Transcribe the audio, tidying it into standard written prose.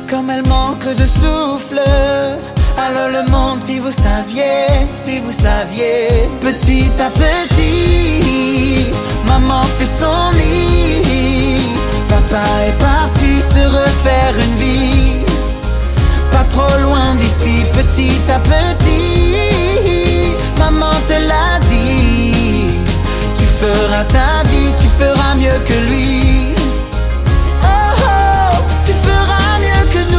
comme elle manque de souffle. Alors le monde, si vous saviez, petit à petit, maman fait son nid. Papa est parti se refaire une vie, pas trop loin d'ici, petit à petit. Maman te l'a dit, tu feras ta vie, tu feras mieux que lui.